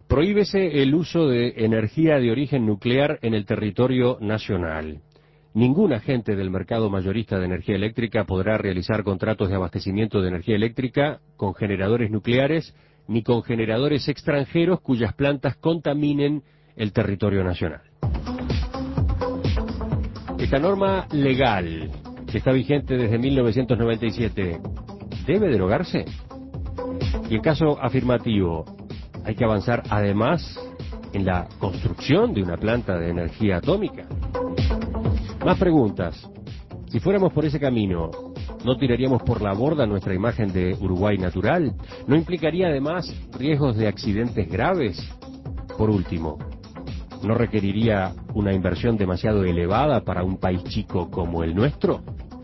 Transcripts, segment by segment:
Prohíbese el uso de energía de origen nuclear en el territorio nacional. Ningún agente del mercado mayorista de energía eléctrica podrá realizar contratos de abastecimiento de energía eléctrica con generadores nucleares ni con generadores extranjeros cuyas plantas contaminen el territorio nacional. Esta norma legal, que está vigente desde 1997, ¿debe derogarse? Y en caso afirmativo, ¿hay que avanzar además en la construcción de una planta de energía atómica? Más preguntas. Si fuéramos por ese camino, ¿no tiraríamos por la borda nuestra imagen de Uruguay natural? ¿No implicaría además riesgos de accidentes graves? Por último, ¿no requeriría una inversión demasiado elevada para un país chico como el nuestro?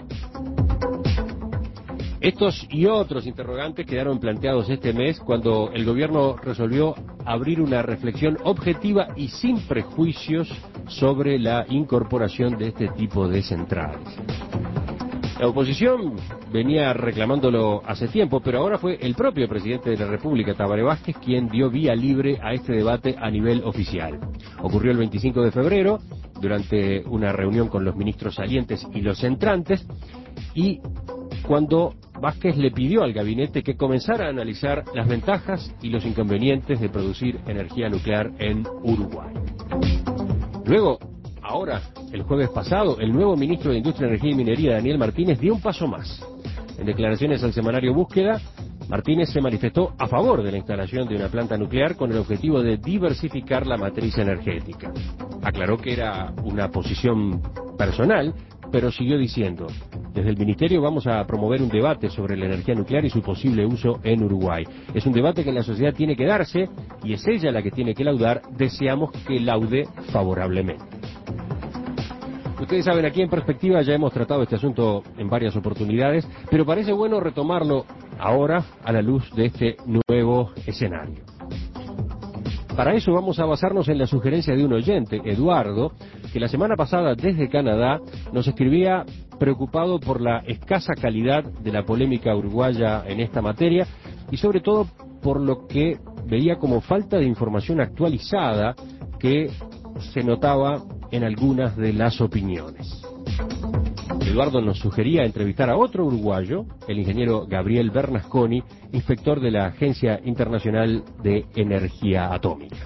Estos y otros interrogantes quedaron planteados este mes cuando el gobierno resolvió abrir una reflexión objetiva y sin prejuicios sobre la incorporación de este tipo de centrales. La oposición venía reclamándolo hace tiempo, pero ahora fue el propio presidente de la República, Tabaré Vázquez, quien dio vía libre a este debate a nivel oficial. Ocurrió el 25 de febrero, durante una reunión con los ministros salientes y los entrantes, y cuando Vázquez le pidió al gabinete que comenzara a analizar las ventajas y los inconvenientes de producir energía nuclear en Uruguay. Luego, ahora, el jueves pasado, el nuevo ministro de Industria, Energía y Minería, Daniel Martínez, dio un paso más. En declaraciones al semanario Búsqueda, Martínez se manifestó a favor de la instalación de una planta nuclear con el objetivo de diversificar la matriz energética. Aclaró que era una posición personal, pero siguió diciendo: desde el Ministerio vamos a promover un debate sobre la energía nuclear y su posible uso en Uruguay. Es un debate que en la sociedad tiene que darse y es ella la que tiene que laudar. Deseamos que laude favorablemente. Ustedes saben, aquí en Perspectiva ya hemos tratado este asunto en varias oportunidades, pero parece bueno retomarlo ahora a la luz de este nuevo escenario. Para eso vamos a basarnos en la sugerencia de un oyente, Eduardo, que la semana pasada desde Canadá nos escribía preocupado por la escasa calidad de la polémica uruguaya en esta materia y sobre todo por lo que veía como falta de información actualizada que se notaba en algunas de las opiniones. Eduardo nos sugería entrevistar a otro uruguayo, el ingeniero Gabriel Bernasconi, inspector de la Agencia Internacional de Energía Atómica.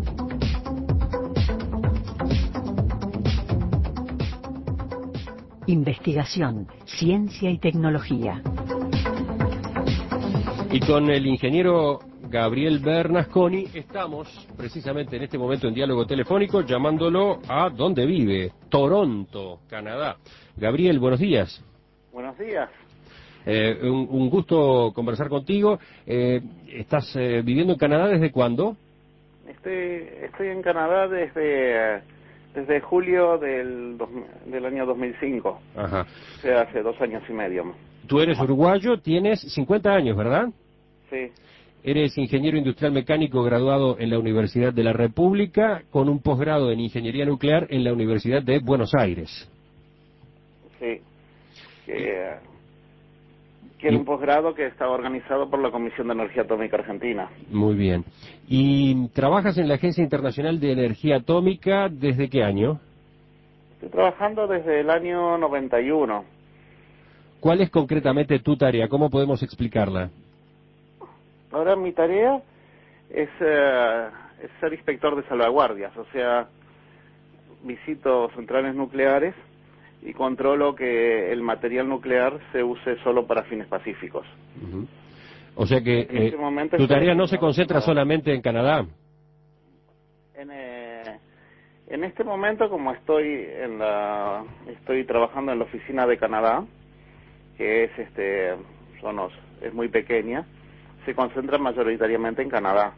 Investigación, ciencia y tecnología. Y con el ingeniero Gabriel Bernasconi estamos precisamente en este momento en diálogo telefónico, llamándolo a donde vive, Toronto, Canadá. Gabriel, buenos días. Buenos días. Un gusto conversar contigo. ¿Estás viviendo en Canadá desde cuándo? Estoy en Canadá desde julio del año 2005. Ajá. O sea, hace 2 años y medio. Tú eres uruguayo, tienes 50 años, ¿verdad? Sí. Eres ingeniero industrial mecánico graduado en la Universidad de la República con un posgrado en ingeniería nuclear en la Universidad de Buenos Aires. Sí. Que era un posgrado que estaba organizado por la Comisión de Energía Atómica Argentina. Muy bien. ¿Y trabajas en la Agencia Internacional de Energía Atómica desde qué año? Estoy trabajando desde el año 91. ¿Cuál es concretamente tu tarea? ¿Cómo podemos explicarla? Ahora mi tarea es ser inspector de salvaguardias, o sea, visito centrales nucleares y controlo que el material nuclear se use solo para fines pacíficos. Uh-huh. O sea que este tu tarea no se concentra solamente en Canadá. En este momento, como estoy trabajando en la oficina de Canadá, que es muy pequeña, se concentra mayoritariamente en Canadá.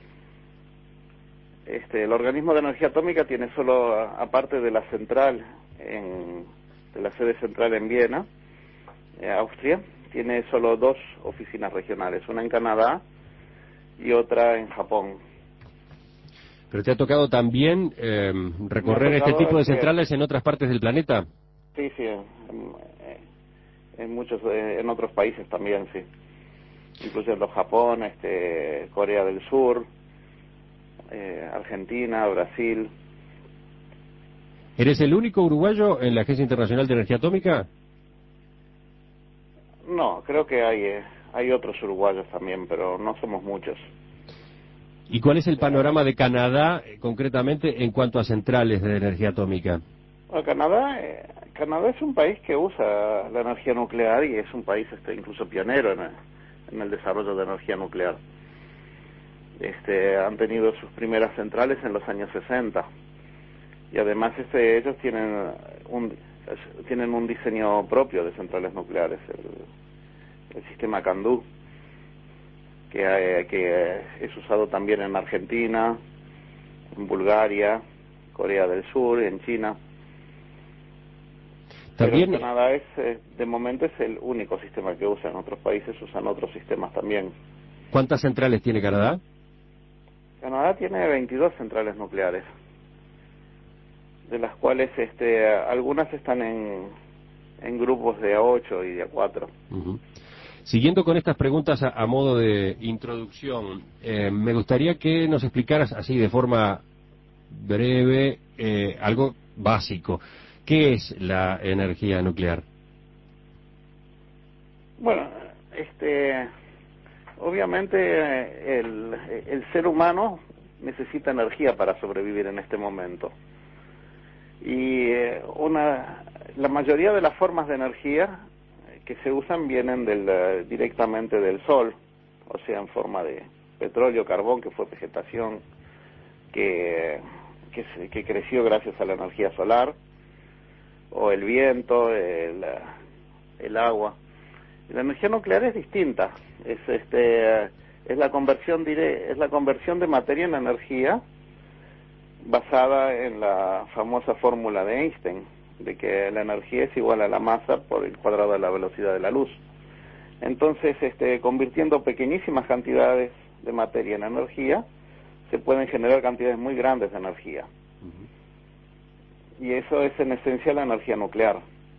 El organismo de energía atómica tiene solo, aparte de la central, de la sede central en Viena, Austria, tiene solo 2 oficinas regionales, una en Canadá y otra en Japón. ¿Pero te ha tocado también recorrer este tipo de centrales en otras partes del planeta? Sí, en otros países también, sí. Incluyendo Japón, Corea del Sur, Argentina, Brasil. ¿Eres el único uruguayo en la Agencia Internacional de Energía Atómica? No, creo que hay otros uruguayos también, pero no somos muchos. ¿Y cuál es el panorama de Canadá, concretamente, en cuanto a centrales de energía atómica? Bueno, Canadá es un país que usa la energía nuclear y es un país incluso pionero en el desarrollo de energía nuclear. Han tenido sus primeras centrales en los años 60 y además ellos tienen un diseño propio de centrales nucleares, el sistema CANDU, que es usado también en Argentina, en Bulgaria, Corea del Sur, en China. También... Pero Canadá de momento es el único sistema que usa. En otros países usan otros sistemas también. ¿Cuántas centrales tiene Canadá? Canadá tiene 22 centrales nucleares, de las cuales algunas están en grupos de A8 y de A4. Uh-huh. Siguiendo con estas preguntas a modo de introducción, me gustaría que nos explicaras así de forma breve algo básico. ¿Qué es la energía nuclear? Bueno, obviamente el ser humano necesita energía para sobrevivir en este momento. Y la mayoría de las formas de energía que se usan vienen directamente del sol, o sea, en forma de petróleo, carbón, que fue vegetación que creció gracias a la energía solar, o el viento, el agua. La energía nuclear es distinta, es la conversión de materia en energía basada en la famosa fórmula de Einstein, de que la energía es igual a la masa por el cuadrado de la velocidad de la luz. Entonces, convirtiendo pequeñísimas cantidades de materia en energía, se pueden generar cantidades muy grandes de energía. Y eso es en esencia la energía nuclear.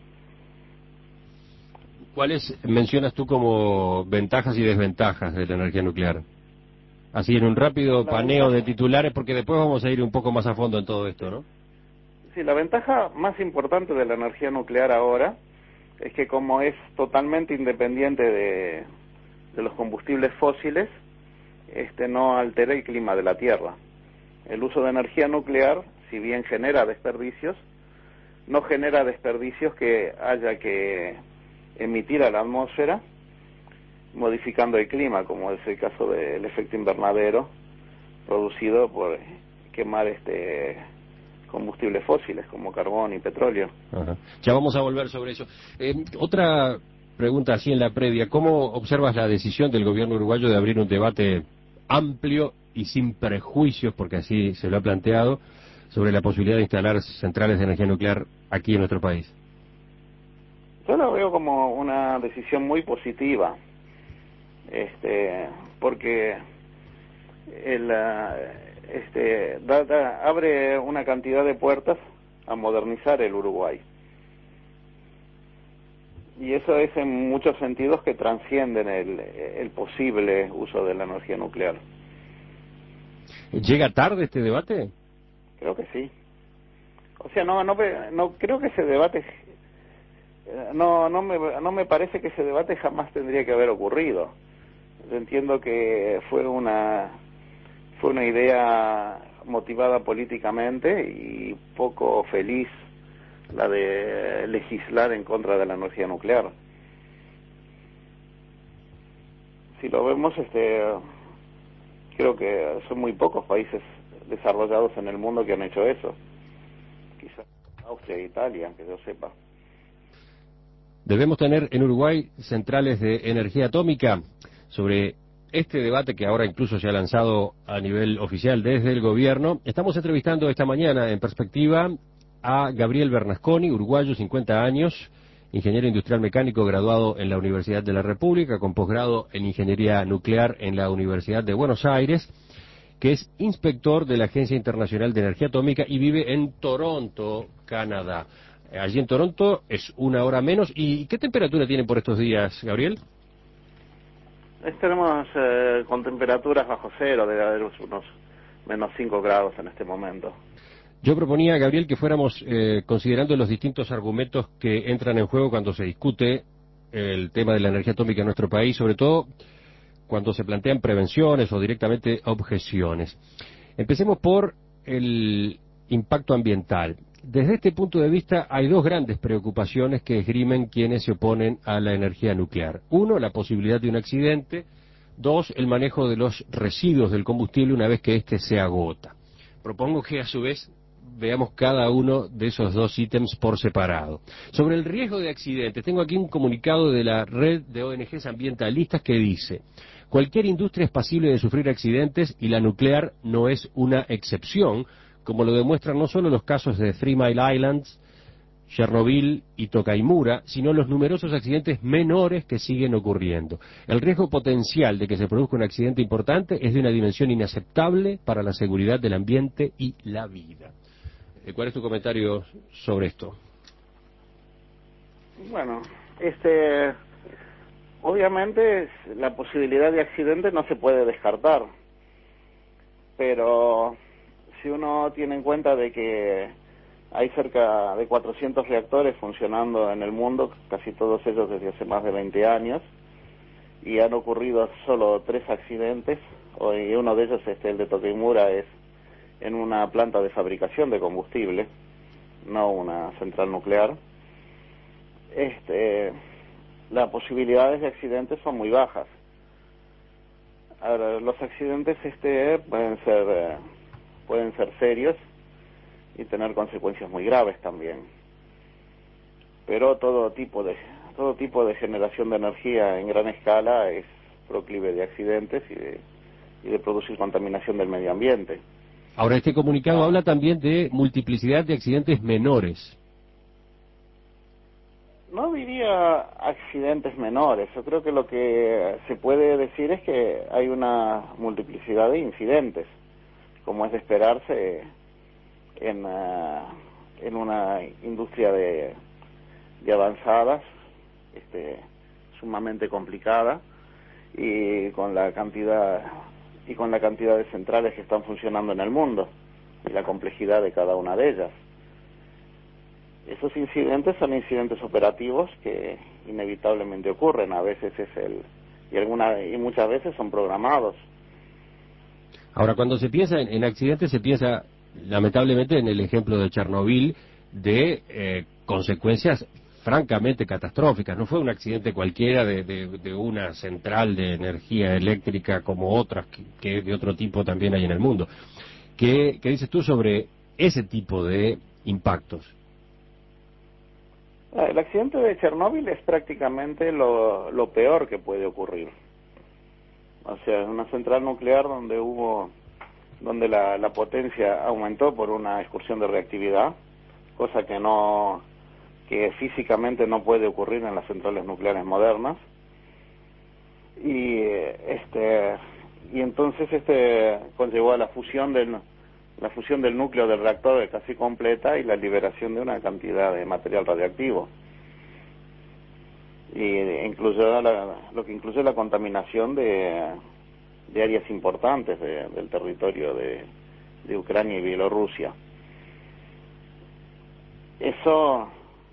¿Cuáles mencionas tú como ventajas y desventajas de la energía nuclear? Así en un rápido paneo de titulares, porque después vamos a ir un poco más a fondo en todo esto, ¿no? Sí, la ventaja más importante de la energía nuclear ahora es que como es totalmente independiente de los combustibles fósiles, no altera el clima de la Tierra. El uso de energía nuclear, si bien genera desperdicios, no genera desperdicios que haya que emitir a la atmósfera, modificando el clima, como es el caso del efecto invernadero producido por quemar combustibles fósiles como carbón y petróleo. Ajá. Ya vamos a volver sobre eso. Otra pregunta así en la previa, ¿cómo observas la decisión del gobierno uruguayo de abrir un debate amplio y sin prejuicios, porque así se lo ha planteado, sobre la posibilidad de instalar centrales de energía nuclear aquí en nuestro país? Yo lo veo como una decisión muy positiva, porque abre una cantidad de puertas a modernizar el Uruguay. Y eso es en muchos sentidos que trascienden el posible uso de la energía nuclear. ¿Llega tarde este debate? Creo que sí. O sea, no creo que ese debate, no me parece que ese debate jamás tendría que haber ocurrido. Yo entiendo que fue una idea motivada políticamente y poco feliz la de legislar en contra de la energía nuclear. Si lo vemos, creo que son muy pocos países desarrollados en el mundo que han hecho eso. Quizás Austria e Italia, que yo sepa. ¿Debemos tener en Uruguay centrales de energía atómica? Sobre este debate que ahora incluso se ha lanzado a nivel oficial desde el gobierno, estamos entrevistando esta mañana en Perspectiva a Gabriel Bernasconi, uruguayo, 50 años, ingeniero industrial mecánico graduado en la Universidad de la República, con posgrado en ingeniería nuclear en la Universidad de Buenos Aires, que es inspector de la Agencia Internacional de Energía Atómica y vive en Toronto, Canadá. Allí en Toronto es una hora menos. ¿Y qué temperatura tienen por estos días, Gabriel? Tenemos con temperaturas bajo cero, debe haber unos menos 5 grados en este momento. Yo proponía, Gabriel, que fuéramos considerando los distintos argumentos que entran en juego cuando se discute el tema de la energía atómica en nuestro país, sobre todo cuando se plantean prevenciones o directamente objeciones. Empecemos por el impacto ambiental. Desde este punto de vista hay dos grandes preocupaciones que esgrimen quienes se oponen a la energía nuclear. Uno, la posibilidad de un accidente. Dos, el manejo de los residuos del combustible una vez que éste se agota. Propongo que a su vez veamos cada uno de esos dos ítems por separado. Sobre el riesgo de accidentes, tengo aquí un comunicado de la red de ONGs ambientalistas que dice: cualquier industria es pasible de sufrir accidentes y la nuclear no es una excepción, como lo demuestran no solo los casos de Three Mile Islands, Chernobyl y Tokaimura, sino los numerosos accidentes menores que siguen ocurriendo. El riesgo potencial de que se produzca un accidente importante es de una dimensión inaceptable para la seguridad del ambiente y la vida. ¿Cuál es tu comentario sobre esto? Bueno, obviamente la posibilidad de accidente no se puede descartar, pero si uno tiene en cuenta de que hay cerca de 400 reactores funcionando en el mundo, casi todos ellos desde hace más de 20 años, y han ocurrido solo 3 accidentes, y uno de ellos, el de Tokaimura, es en una planta de fabricación de combustible, no una central nuclear. Las posibilidades de accidentes son muy bajas. Ahora, los accidentes pueden ser serios y tener consecuencias muy graves también. Pero todo tipo de generación de energía en gran escala es proclive de accidentes y de producir contaminación del medio ambiente. Ahora, este comunicado habla también de multiplicidad de accidentes menores. No diría accidentes menores. Yo creo que lo que se puede decir es que hay una multiplicidad de incidentes, como es de esperarse en una industria de avanzadas, sumamente complicada, y con la cantidad de centrales que están funcionando en el mundo y la complejidad de cada una de ellas. Esos incidentes son incidentes operativos que inevitablemente ocurren. A veces y muchas veces son programados. Ahora, cuando se piensa en accidentes, se piensa lamentablemente en el ejemplo de Chernobyl, de consecuencias francamente catastróficas. No fue un accidente cualquiera de una central de energía eléctrica como otras que de otro tipo también hay en el mundo. ¿Qué dices tú sobre ese tipo de impactos? El accidente de Chernobyl es prácticamente lo peor que puede ocurrir. O sea, es una central nuclear donde la potencia aumentó por una excursión de reactividad, cosa que físicamente no puede ocurrir en las centrales nucleares modernas. Y entonces conllevó a la fusión del núcleo del reactor casi completa y la liberación de una cantidad de material radioactivo. Y lo que incluye la contaminación de áreas importantes del territorio de Ucrania y Bielorrusia. Eso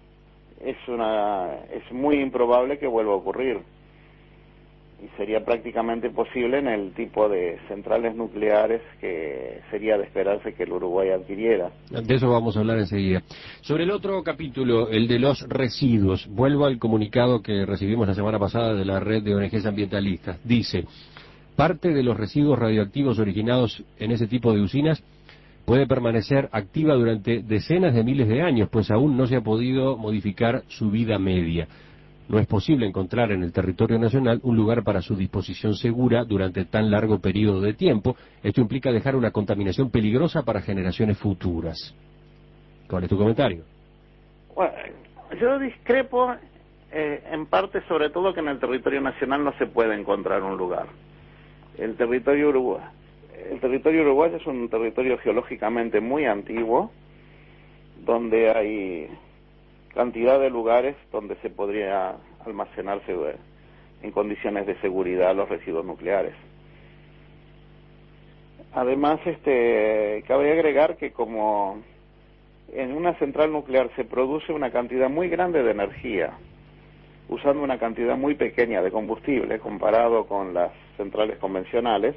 es muy improbable que vuelva a ocurrir. Y sería prácticamente posible en el tipo de centrales nucleares que sería de esperarse que el Uruguay adquiriera. De eso vamos a hablar enseguida. Sobre el otro capítulo, el de los residuos, vuelvo al comunicado que recibimos la semana pasada de la red de ONGs ambientalistas. Dice: parte de los residuos radioactivos originados en ese tipo de usinas puede permanecer activa durante decenas de miles de años, pues aún no se ha podido modificar su vida media. No es posible encontrar en el territorio nacional un lugar para su disposición segura durante tan largo periodo de tiempo. Esto implica dejar una contaminación peligrosa para generaciones futuras. ¿Cuál es tu comentario? Bueno, yo discrepo en parte, sobre todo que en el territorio nacional no se puede encontrar un lugar. El territorio uruguayo es un territorio geológicamente muy antiguo, donde hay cantidad de lugares donde se podría almacenarse en condiciones de seguridad los residuos nucleares. Además, cabe agregar que como en una central nuclear se produce una cantidad muy grande de energía, usando una cantidad muy pequeña de combustible comparado con las centrales convencionales,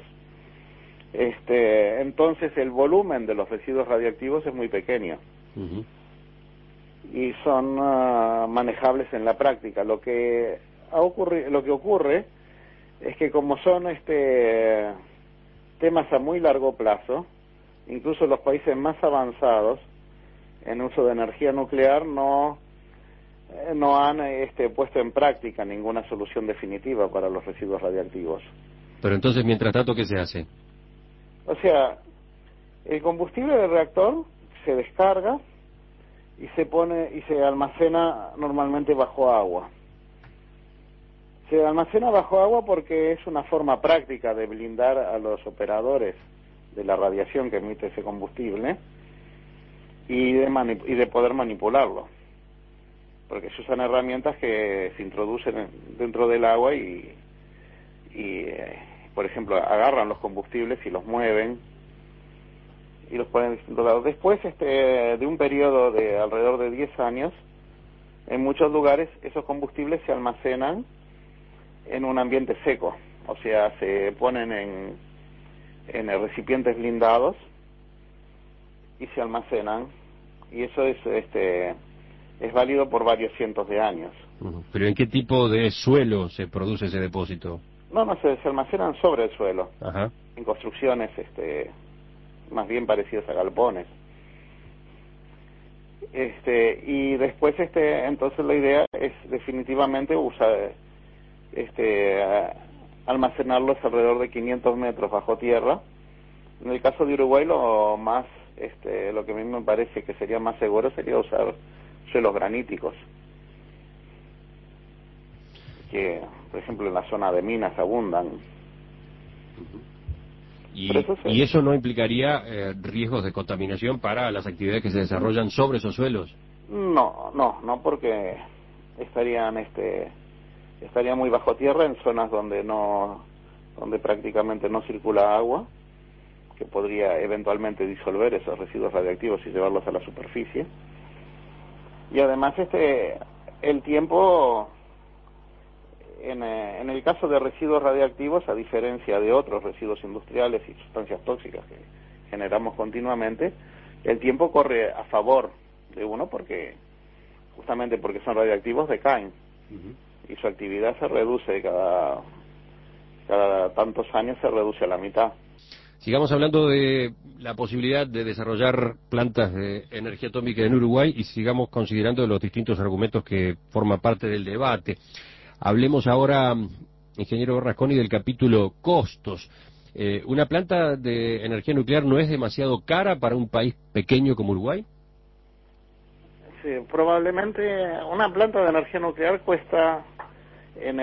entonces el volumen de los residuos radiactivos es muy pequeño. Uh-huh. Y son manejables en la práctica. Lo que ocurre es que como son temas a muy largo plazo, incluso los países más avanzados en uso de energía nuclear no han puesto en práctica ninguna solución definitiva para los residuos radiactivos. Pero entonces, mientras tanto, ¿qué se hace? O sea, el combustible del reactor se descarga y se almacena normalmente bajo agua. Se almacena bajo agua porque es una forma práctica de blindar a los operadores de la radiación que emite ese combustible y de poder manipularlo, porque se usan herramientas que se introducen dentro del agua y por ejemplo, agarran los combustibles y los mueven y los ponen en distintos lados. Después, de un periodo de alrededor de 10 años, en muchos lugares esos combustibles se almacenan en un ambiente seco, o sea, se ponen en recipientes blindados y se almacenan, y eso es válido por varios cientos de años. Uh-huh. ¿Pero en qué tipo de suelo se produce ese depósito? No, se almacenan sobre el suelo. Ajá. En construcciones más bien parecidas a galpones. Y después entonces la idea es definitivamente usar almacenarlos alrededor de 500 metros bajo tierra. En el caso de Uruguay lo que a mí me parece que sería más seguro sería usar suelos graníticos, que por ejemplo en la zona de minas abundan. ¿Y eso no implicaría riesgos de contaminación para las actividades que se desarrollan sobre esos suelos? No, porque estarían muy bajo tierra en zonas donde prácticamente no circula agua, que podría eventualmente disolver esos residuos radiactivos y llevarlos a la superficie. Y además el tiempo en el caso de residuos radiactivos, a diferencia de otros residuos industriales y sustancias tóxicas que generamos continuamente, el tiempo corre a favor de uno justamente porque son radiactivos, decaen. Uh-huh. Y su actividad se reduce cada tantos años, se reduce a la mitad. Sigamos hablando de la posibilidad de desarrollar plantas de energía atómica en Uruguay y sigamos considerando los distintos argumentos que forman parte del debate. Hablemos ahora, ingeniero Rasconi, del capítulo costos. ¿Una planta de energía nuclear no es demasiado cara para un país pequeño como Uruguay? Sí, probablemente una planta de energía nuclear cuesta en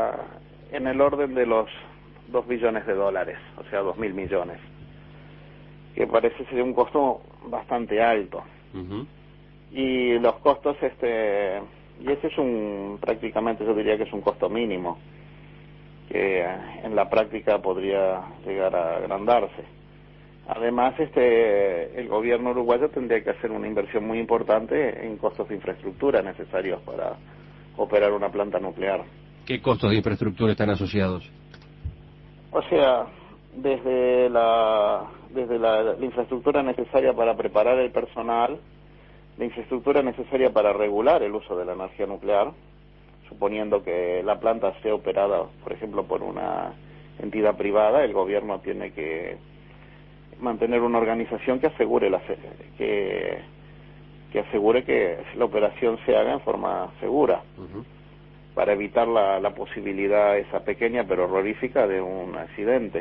el orden de los $2 billones, o sea, 2.000 millones, que parece ser un costo bastante alto. Uh-huh. Y los costos, y ese es prácticamente yo diría que es un costo mínimo, que en la práctica podría llegar a agrandarse. Además, el gobierno uruguayo tendría que hacer una inversión muy importante en costos de infraestructura necesarios para operar una planta nuclear. ¿Qué costos de infraestructura están asociados? O sea, desde la infraestructura necesaria para preparar el personal, la infraestructura necesaria para regular el uso de la energía nuclear, suponiendo que la planta sea operada, por ejemplo, por una entidad privada, el gobierno tiene que mantener una organización que asegure que la operación se haga en forma segura. Uh-huh. Para evitar la posibilidad esa pequeña pero horrorífica de un accidente.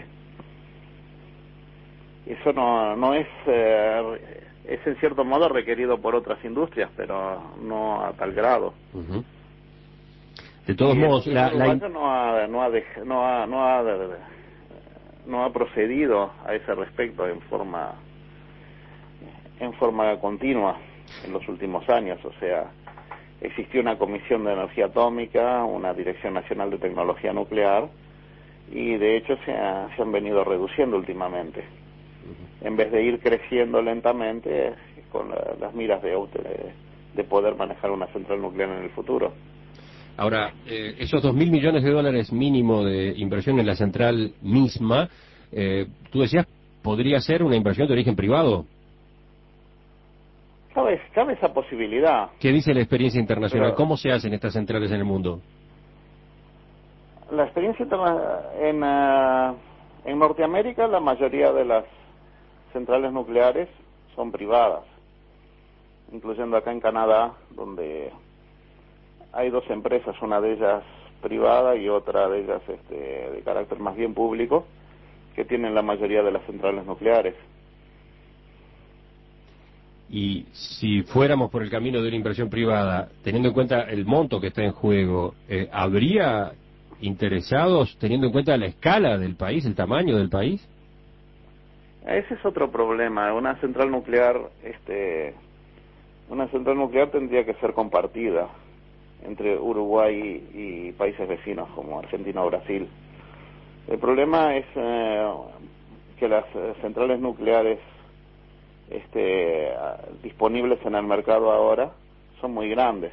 Eso no es en cierto modo requerido por otras industrias, pero no a tal grado. Uh-huh. De todos modos, no ha procedido a ese respecto en forma continua en los últimos años, o sea, existió una Comisión de Energía Atómica, una Dirección Nacional de Tecnología Nuclear, y de hecho se han venido reduciendo últimamente. en vez de ir creciendo lentamente con las miras de poder manejar una central nuclear en el futuro. Ahora, esos 2.000 millones de dólares mínimo de inversión en la central misma, tú decías, podría ser una inversión de origen privado. Cabe esa posibilidad. ¿Qué dice la experiencia internacional? Pero ¿Cómo se hacen estas centrales en el mundo? la experiencia en Norteamérica, la mayoría de las centrales nucleares son privadas, incluyendo acá en Canadá, donde hay dos empresas, una de ellas privada y otra de ellas de carácter más bien público, que tienen la mayoría de las centrales nucleares. Y si fuéramos por el camino de una inversión privada, teniendo en cuenta el monto que está en juego, ¿habría interesados teniendo en cuenta la escala del país, el tamaño del país? Ese es otro problema. Una central nuclear tendría que ser compartida entre Uruguay y países vecinos como Argentina o Brasil. El problema es que las centrales nucleares disponibles en el mercado ahora son muy grandes.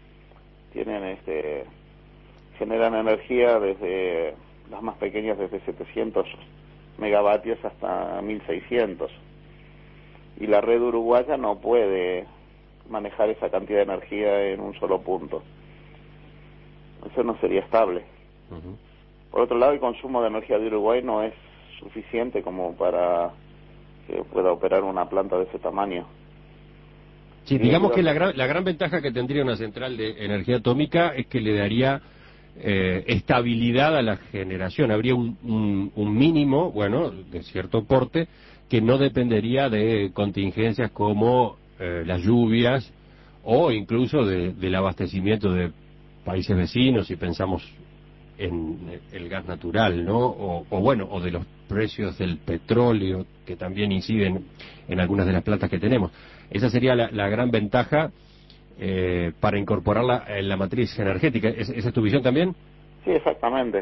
Generan energía desde las más pequeñas, desde 700 megavatios hasta 1600. Y la red uruguaya no puede manejar esa cantidad de energía en un solo punto. Eso no sería estable. Uh-huh. Por otro lado, el consumo de energía de Uruguay no es suficiente como para que pueda operar una planta de ese tamaño. Sí, digamos que la gran ventaja que tendría una central de energía atómica es que le daría estabilidad a la generación. Habría un mínimo, bueno, de cierto porte, que no dependería de contingencias como las lluvias o incluso del abastecimiento de países vecinos, si pensamos en el gas natural, ¿no? O de los precios del petróleo, que también inciden en algunas de las plantas que tenemos. Esa sería la gran ventaja para incorporarla en la matriz energética. ¿Esa es tu visión también? Sí, exactamente.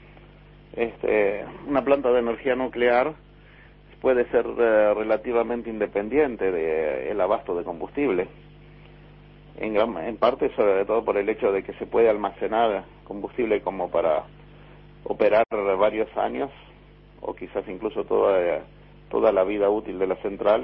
Una planta de energía nuclear puede ser relativamente independiente del abasto de combustible. En parte, sobre todo por el hecho de que se puede almacenar combustible como para operar varios años, o quizás incluso toda la vida útil de la central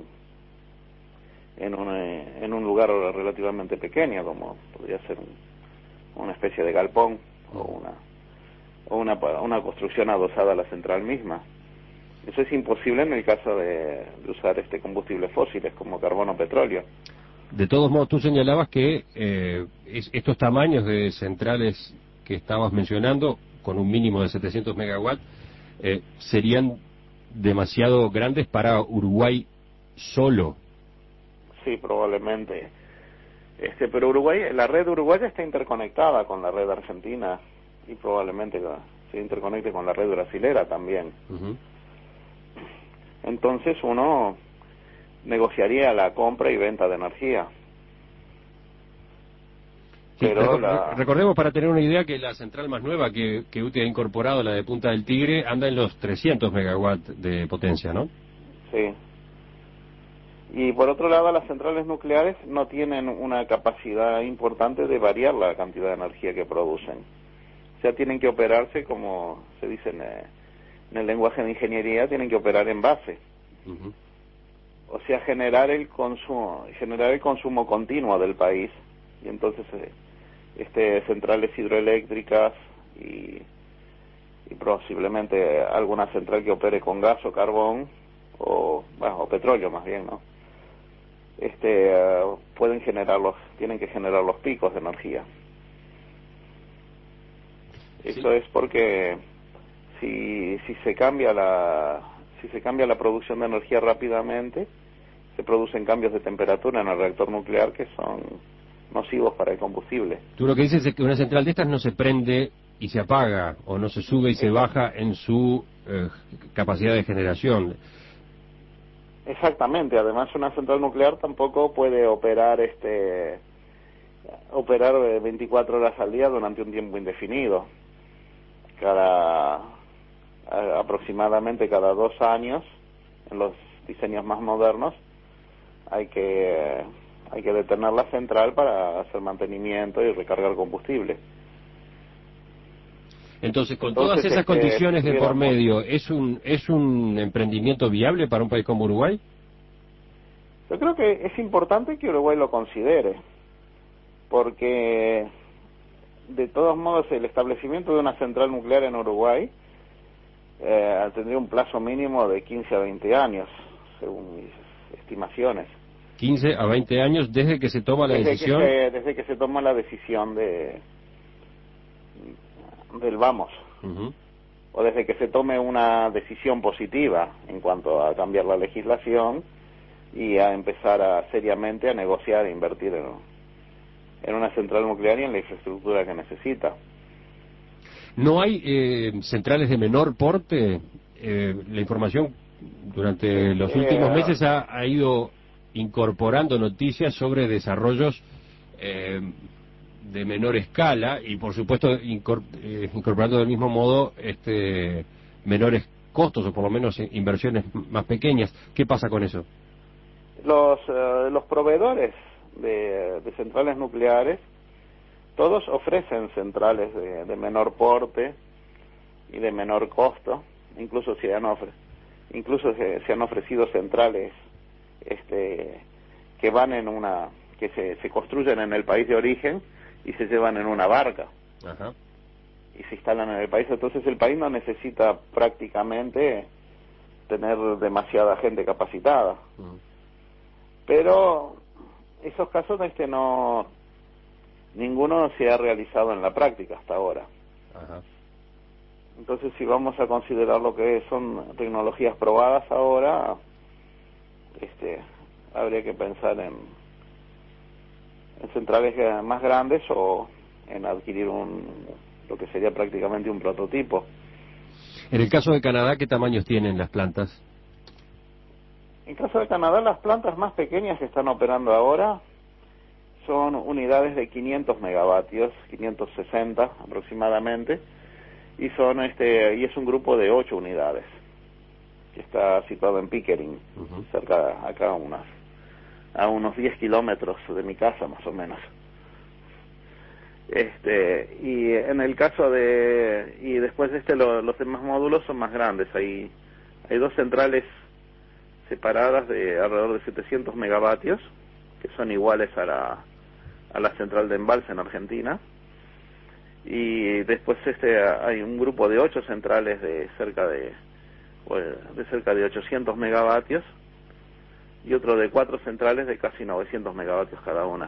en un lugar relativamente pequeño, como podría ser una especie de galpón o una construcción adosada a la central misma. Eso es imposible en el caso de usar combustibles fósiles como carbón o petróleo. De todos modos, tú señalabas que estos tamaños de centrales que estabas mencionando, con un mínimo de 700 megawatts, serían demasiado grandes para Uruguay solo. Sí, probablemente. Pero la red uruguaya está interconectada con la red argentina y probablemente se interconecte con la red brasilera también. Uh-huh. Entonces uno negociaría la compra y venta de energía. Sí, pero recordemos, para tener una idea, que la central más nueva que UTE ha incorporado, la de Punta del Tigre, anda en los 300 megawatts de potencia, ¿no? Sí. Y por otro lado, las centrales nucleares no tienen una capacidad importante de variar la cantidad de energía que producen. O sea, tienen que operarse, como se dice en el lenguaje de ingeniería, tienen que operar en base. Uh-huh. O sea, generar el consumo continuo del país. Y entonces centrales hidroeléctricas y posiblemente alguna central que opere con gas o carbón o petróleo más bien, ¿no? Tienen que generar los picos de energía. Sí. Eso es porque si se cambia la producción de energía rápidamente, se producen cambios de temperatura en el reactor nuclear que son nocivos para el combustible. Tú lo que dices es que una central de estas no se prende y se apaga, o no se sube y se baja en su capacidad de generación. Exactamente. Además, una central nuclear tampoco puede operar 24 horas al día durante un tiempo indefinido. Aproximadamente cada 2 años en los diseños más modernos, hay que detener la central para hacer mantenimiento y recargar combustible. Entonces, con todas esas condiciones de por medio, ¿es un emprendimiento viable para un país como Uruguay? Yo creo que es importante que Uruguay lo considere, porque de todos modos el establecimiento de una central nuclear en Uruguay tendría un plazo mínimo de 15 a 20 años, según mis estimaciones. 15 a 20 años desde que se toma la decisión. Desde que se toma la decisión del vamos. O desde que se tome una decisión positiva en cuanto a cambiar la legislación y a empezar seriamente a negociar e invertir en una central nuclear y en la infraestructura que necesita. ¿No hay centrales de menor porte? La información durante los últimos meses ha ido incorporando noticias sobre desarrollos de menor escala y por supuesto incorporando del mismo modo menores costos o por lo menos inversiones más pequeñas. ¿Qué pasa con eso? Los proveedores de centrales nucleares todos ofrecen centrales de menor porte y de menor costo, incluso se han ofrecido centrales que van que se construyen en el país de origen y se llevan en una barca. Ajá. Y se instalan en el país. Entonces el país no necesita prácticamente tener demasiada gente capacitada. Pero esos casos ninguno se ha realizado en la práctica hasta ahora. Ajá. Entonces, si vamos a considerar lo que son tecnologías probadas ahora, habría que pensar en centrales más grandes o en adquirir lo que sería prácticamente un prototipo. En el caso de Canadá, ¿qué tamaños tienen las plantas? En caso de Canadá, las plantas más pequeñas que están operando ahora son unidades de 500 megavatios, 560 aproximadamente, y es un grupo de 8 unidades que está situado en Pickering, cerca acá a unos 10 kilómetros de mi casa más o menos. Y en el caso y después los demás módulos son más grandes. Hay 2 centrales separadas de alrededor de 700 megavatios que son iguales a la central de embalse en Argentina, y después hay un grupo de 8 centrales de cerca de 800 megavatios y otro de 4 centrales de casi 900 megavatios cada una.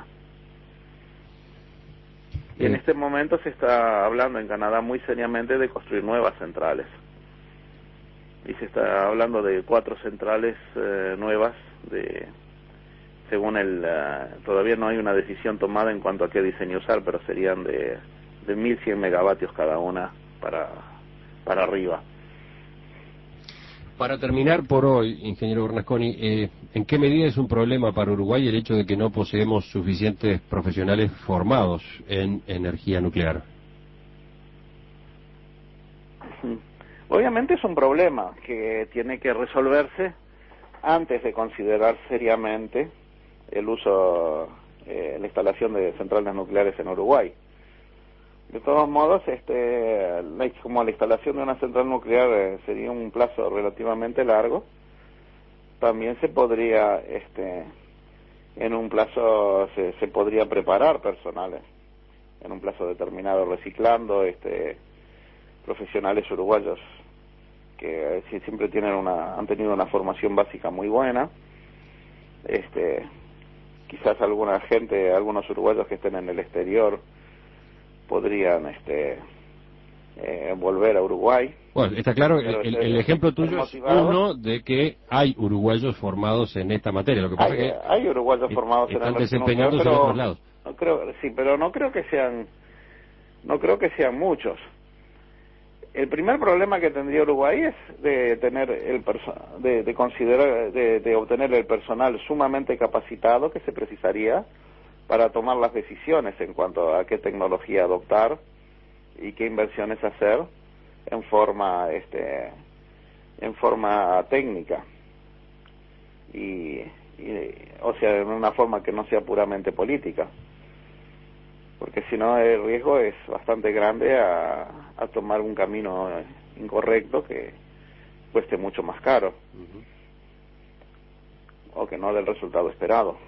Y en este momento se está hablando en Canadá muy seriamente de construir nuevas centrales, y se está hablando de 4 centrales nuevas según todavía no hay una decisión tomada en cuanto a qué diseño usar, pero serían de 1100 megavatios cada una para arriba. Para terminar por hoy, ingeniero Bernasconi, ¿en qué medida es un problema para Uruguay el hecho de que no poseemos suficientes profesionales formados en energía nuclear? Obviamente es un problema que tiene que resolverse antes de considerar seriamente el uso, la instalación de centrales nucleares en Uruguay. De todos modos, como la instalación de una central nuclear sería un plazo relativamente largo, también se podría, en un plazo, se podría preparar personales, en un plazo determinado, reciclando profesionales uruguayos que siempre han tenido una formación básica muy buena. Quizás algunos uruguayos que estén en el exterior podrían volver a Uruguay. Bueno, está claro, el ejemplo tuyo es uno de que hay uruguayos formados en esta materia. Lo que pasa es que hay uruguayos formados en están desempeñándose en otros lados. Pero no creo que sean muchos. El primer problema que tendría Uruguay es de tener de obtener el personal sumamente capacitado que se precisaría para tomar las decisiones en cuanto a qué tecnología adoptar y qué inversiones hacer en forma técnica. o sea, de una forma que no sea puramente política, porque si no el riesgo es bastante grande a tomar un camino incorrecto que cueste mucho más caro o que no dé el resultado esperado.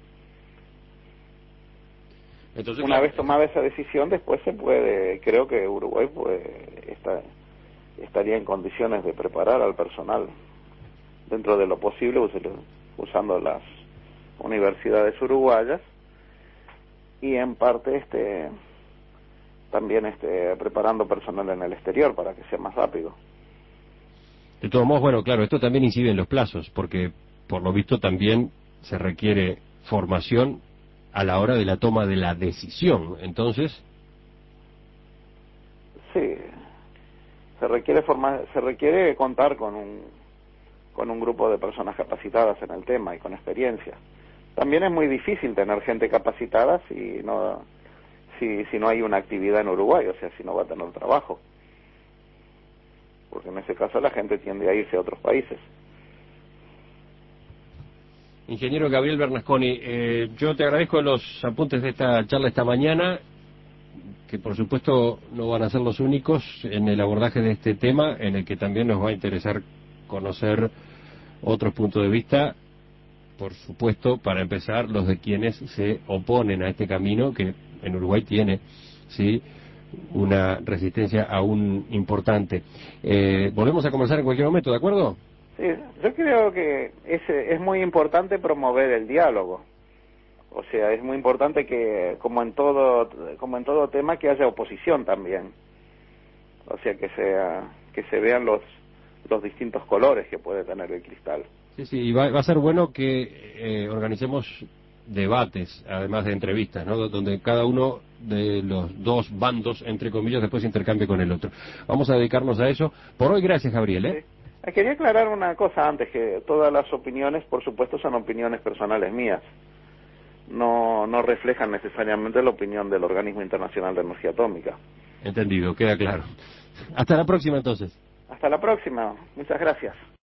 Entonces, una claro, vez tomada esa decisión, después se puede, creo que Uruguay estaría en condiciones de preparar al personal dentro de lo posible, usando las universidades uruguayas, y en parte también preparando personal en el exterior para que sea más rápido. de todos modos, bueno, claro, esto también incide en los plazos, porque por lo visto también se requiere formación a la hora de la toma de la decisión. Entonces, Sí, se requiere contar con un grupo de personas capacitadas en el tema y con experiencia. También es muy difícil tener gente capacitada si no hay una actividad en Uruguay, o sea, si no va a tener trabajo, porque en ese caso la gente tiende a irse a otros países. ingeniero Gabriel Bernasconi, yo te agradezco los apuntes de esta charla esta mañana, que por supuesto no van a ser los únicos en el abordaje de este tema, en el que también nos va a interesar conocer otros puntos de vista, por supuesto, para empezar, los de quienes se oponen a este camino, que en Uruguay tiene, sí, una resistencia aún importante. Volvemos a conversar en cualquier momento, ¿de acuerdo? Sí, yo creo que es muy importante promover el diálogo. O sea, es muy importante que, como en todo tema, que haya oposición también. O sea, que se vean los distintos colores que puede tener el cristal. Sí, sí, y va a ser bueno que organicemos debates, además de entrevistas, ¿no? Donde cada uno de los dos bandos, entre comillas, después intercambie con el otro. Vamos a dedicarnos a eso. Por hoy, gracias, Gabriel, ¿eh? Sí. Quería aclarar una cosa antes, que todas las opiniones, por supuesto, son opiniones personales mías. No reflejan necesariamente la opinión del Organismo Internacional de Energía Atómica. Entendido, queda claro. Hasta la próxima, entonces. Hasta la próxima. Muchas gracias.